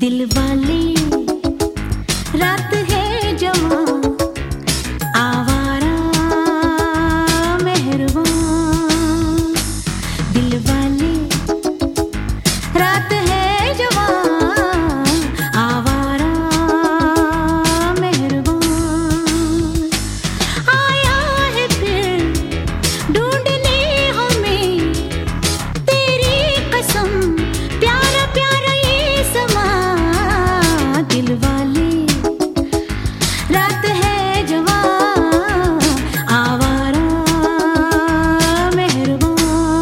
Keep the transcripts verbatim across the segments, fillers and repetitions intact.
दिल वाली रात है जवां, आवारा मेहरबान। दिल वाली रात है जवां, आवारा मेहरबान। आया है फिर ढूंढने हमें तेरी कसम, प्यारा प्यारा ये समा। दिल वाली रात है जवां, आवारा मेहरबान।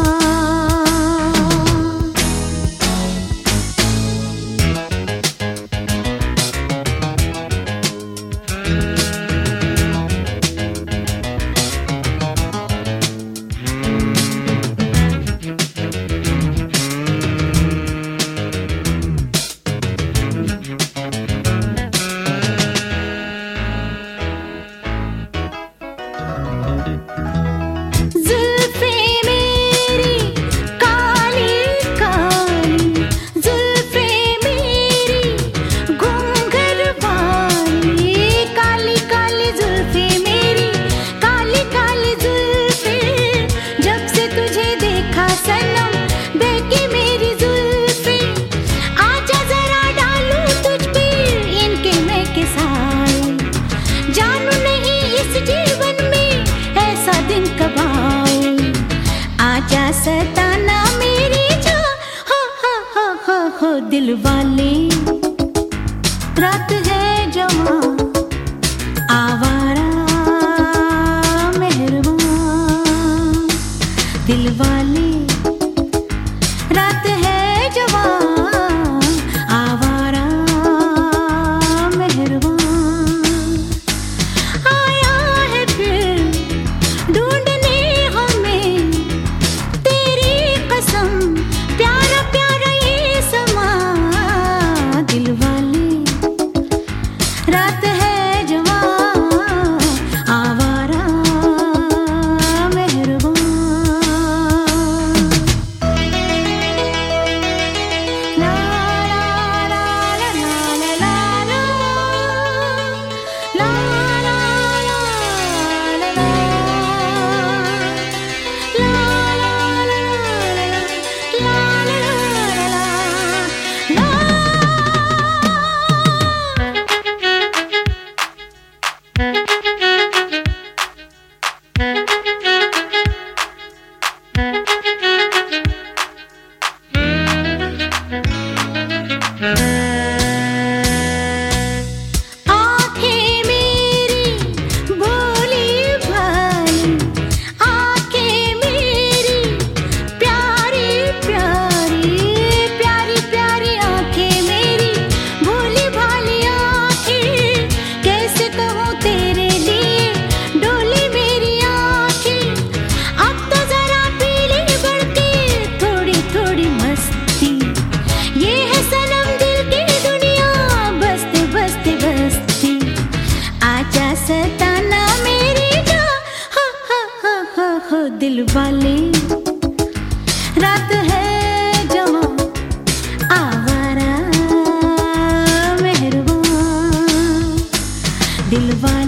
आजा सताना मेरी जो हो हो हो हो हो। दिल वाली रात है जवां, आवारा मेहरबान। दिल वाली रात है जवां, आवारा मेहरबान। आया है फिर ढूंढने हमें तेरी कसम, प्यारा प्यारा ये समा। दिल वाली रात है जवां, आवारा मेहरबान। ला ला ला ला ला ला ला ला ला ला ला ला आँखें मेरी भोली भाली, आँखें मेरी प्यारी प्यारी प्यारी प्यारी, आँखें मेरी भोली भाली आँखें। कैसे कहूँ तेरे लिए डोली मेरी आँखें। अब तो जरा पीली बढ़ती थोड़ी थोड़ी मस्ती, ये है सनम दिल की दुनिया बसते बसते बसती। आजा सताना मेरी जो हो हो हो हो हो। दिल वाली रात है जवां, आवारा मेहरबान। दिल वाली